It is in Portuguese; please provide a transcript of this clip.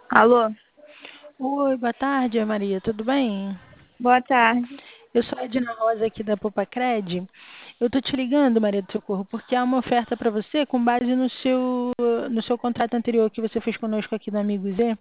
Alô, Oi, boa tarde, Maria, tudo bem? boa tarde. Eu sou a Dina Rosa aqui da Popacred. Eu tô te ligando, Maria do Socorro, porque há uma oferta para você com base no seu contrato anterior que você fez conosco aqui no Amigo Z.